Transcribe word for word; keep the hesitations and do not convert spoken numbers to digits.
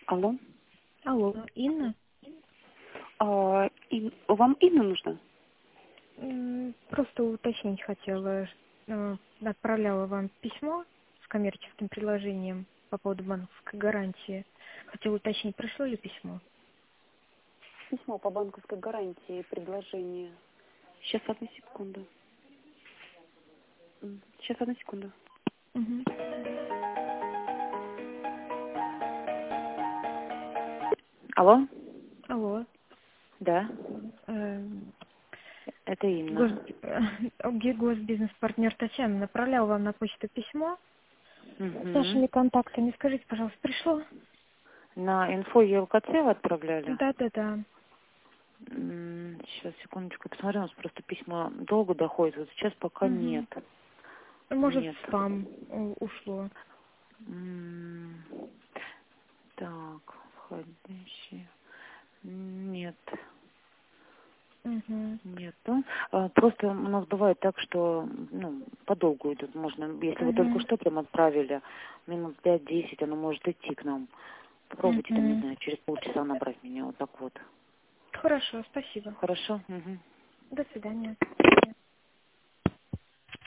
Алло. Алло, Инна? А, Ин- вам Инна нужна? М, Просто уточнить хотела. э, Отправляла вам письмо с коммерческим предложением по поводу банковской гарантии. Хотела уточнить, пришло ли письмо? Письмо по банковской гарантии, предложение. Сейчас, одну секунду. М, Сейчас, одну секунду. Мгм. Алло? Алло. Да, э, это Гос... Инна. Ге- Госбизнес-партнер Татьяна направляла вам на почту письмо с Мгм. нашими контактами. Скажите, пожалуйста, пришло? На инфо ЕЛКЦ вы отправляли? Да-да-да. Сейчас, секундочку, посмотрю, у нас просто письма долго доходят. Вот сейчас пока нет. Мгм. Может, Нет. в спам э, ушло. М, Так, входящие. Нет. Мгм. Нету. А, Просто у нас бывает так, что ну, подолгу идут. Можно, если вы только Мгм. что прям отправили, минут пять-десять, оно может идти к нам. Попробуйте там, не Мгм. знаю, через полчаса набрать меня вот так вот. Хорошо, спасибо. Хорошо? Мгм. До свидания.